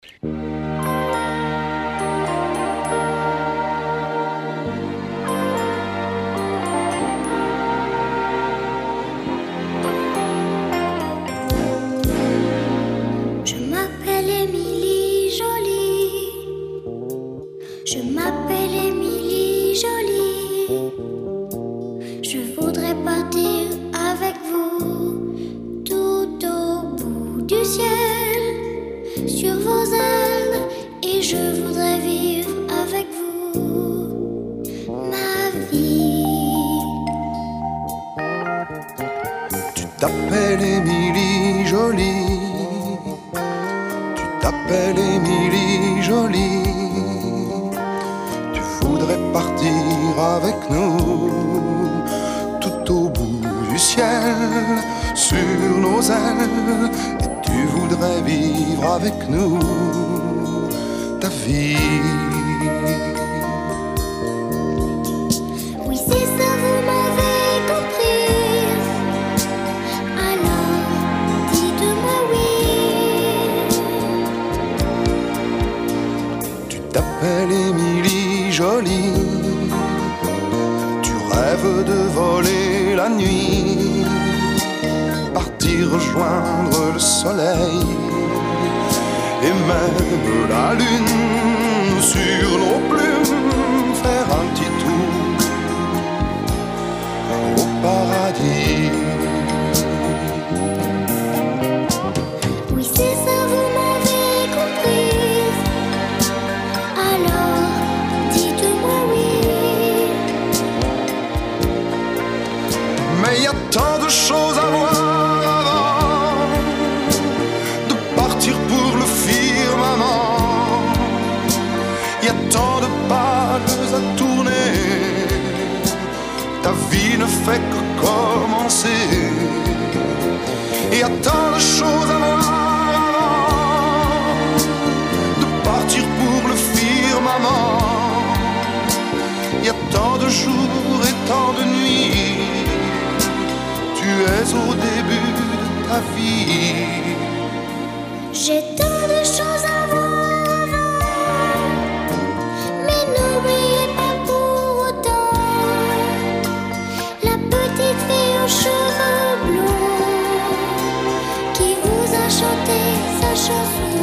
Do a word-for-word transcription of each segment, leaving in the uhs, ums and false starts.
Je m'appelle Émilie Jolie. Je m'appelle Émilie Jolie. Je voudrais partir avec vous tout au bout du ciel, sur vos ailes, et je voudrais vivre avec vous ma vie. Tu t'appelles Émilie Jolie. Tu t'appelles Émilie Jolie. Tu voudrais partir avec nous tout au bout du ciel, sur nos ailes, et tu voudrais vivre avec nous ta vie. Oui, c'est ça, vous m'avez compris. Alors, dites-moi oui. Tu t'appelles Émilie Jolie. Tu rêves de voler la nuit, partir rejoindre le soleil et même la lune, sur nos plumes, faire un petit tour au paradis. Oui, c'est ça, vous m'avez compris. Alors, dites-moi oui. Mais il y a tant de choses à voir avant de partir pour le firmament. Il y a tant de pages à tourner. Ta vie ne fait que commencer. Il y a tant de choses à voir avant de partir pour le firmament. Il y a tant de jours et tant de nuits. Tu es au début de ta vie. J'ai tant de choses à voir, mais n'oubliez pas pour autant la petite fille aux cheveux blonds qui vous a chanté sa chanson.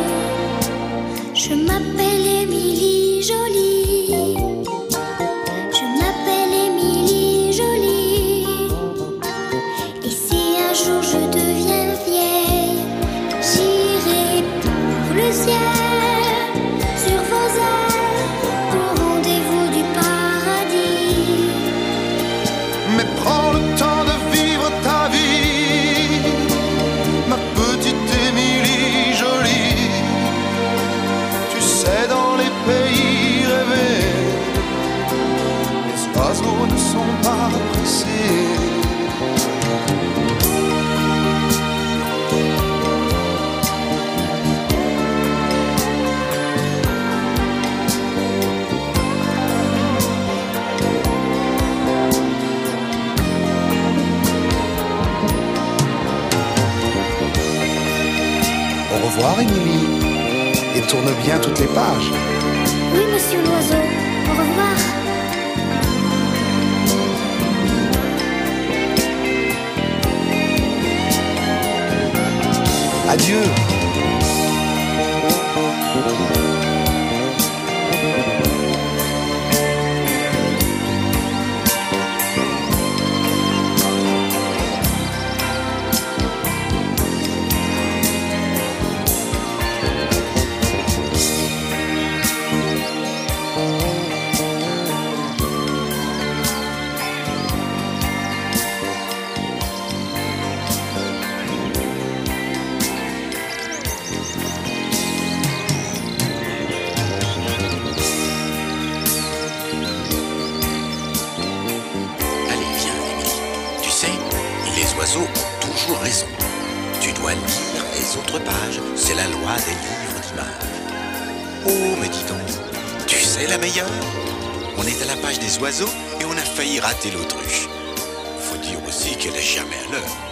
Je m'appelle Émilie Jolie. Je m'appelle Émilie Jolie. Et si un jour je deviens vieille, j'irai pour le ciel, sur vos ailes, au rendez-vous du paradis. Mais prends le temps de vivre ta vie, ma petite Émilie Jolie. Tu sais, dans les pays rêvés, les oiseaux ne sont pas pressés. Au revoir, Émilie, et tourne bien toutes les pages. Oui, monsieur l'oiseau, au revoir. Adieu. oiseaux ont toujours raison. Tu dois lire les autres pages, c'est la loi des livres d'images. Oh, mais dis donc, tu sais la meilleure? On est à la page des oiseaux et on a failli rater l'autruche. Faut dire aussi qu'elle est jamais à l'heure.